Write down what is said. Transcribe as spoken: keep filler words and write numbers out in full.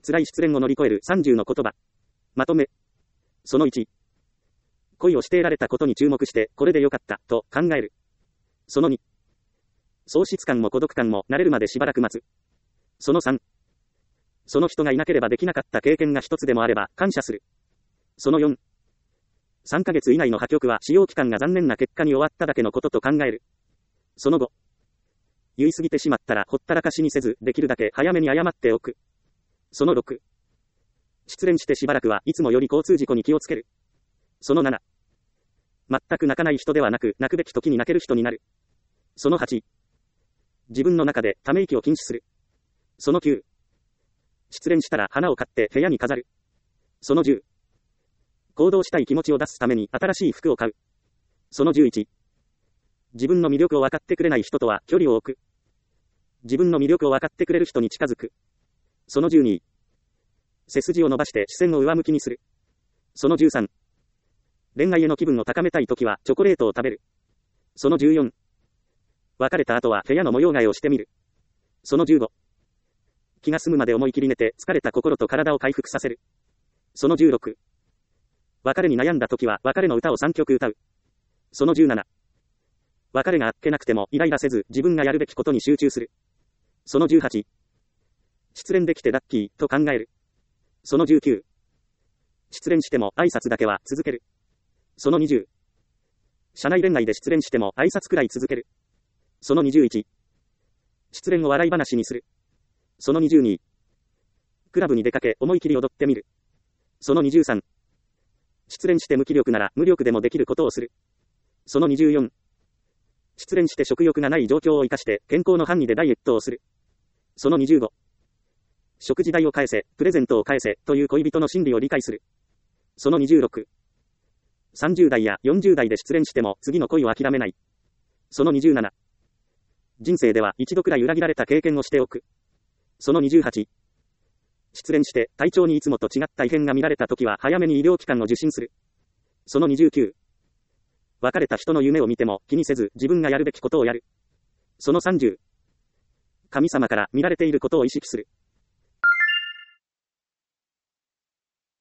辛い失恋を乗り越えるさんじゅうの言葉。まとめ。そのいち。恋をして得られたことに注目して、これでよかった、と考える。そのに。喪失感も孤独感も慣れるまでしばらく待つ。そのさん。その人がいなければできなかった経験が一つでもあれば感謝する。そのよん。さんかげつ以内の破局は使用期間が残念な結果に終わっただけのことと考える。そのご。言い過ぎてしまったらほったらかしにせず、できるだけ早めに謝っておく。そのろく。失恋してしばらくはいつもより交通事故に気をつける。そのなな。全く泣かない人ではなく、泣くべき時に泣ける人になる。そのはち。自分の中でため息を禁止する。そのきゅう。失恋したら花を買って部屋に飾る。そのじゅう。行動したい気持ちを出すために新しい服を買う。そのじゅういち。自分の魅力を分かってくれない人とは距離を置く。自分の魅力を分かってくれる人に近づく。そのじゅうに。背筋を伸ばして視線を上向きにする。そのじゅうさん。恋愛への気分を高めたいときはチョコレートを食べる。そのじゅうよん。別れた後は部屋の模様替えをしてみる。そのじゅうご。気が済むまで思い切り寝て疲れた心と体を回復させる。そのじゅうろく。別れに悩んだときは別れの歌をさんきょく歌う。そのじゅうなな。別れがあっけなくてもイライラせず自分がやるべきことに集中する。そのじゅうはち。失恋できてラッキーと考える。そのじゅうきゅう。失恋しても挨拶だけは続ける。そのにじゅう。社内恋愛で失恋しても挨拶くらい続ける。そのにじゅういち。失恋を笑い話にする。そのにじゅうに。クラブに出かけ思い切り踊ってみる。そのにじゅうさん。失恋して無気力なら無力でもできることをする。そのにじゅうよん。失恋して食欲がない状況を生かして健康の範囲でダイエットをする。そのにじゅうご。食事代を返せ、プレゼントを返せという恋人の心理を理解する。そのにじゅうろく。さんじゅう代やよんじゅう代で失恋しても次の恋を諦めない。そのにじゅうなな。人生では一度くらい裏切られた経験をしておく。そのにじゅうはち。失恋して体調にいつもと違った異変が見られたときは早めに医療機関を受診する。そのにじゅうきゅう。別れた人の夢を見ても気にせず自分がやるべきことをやる。そのさんじゅう。神様から見られていることを意識する。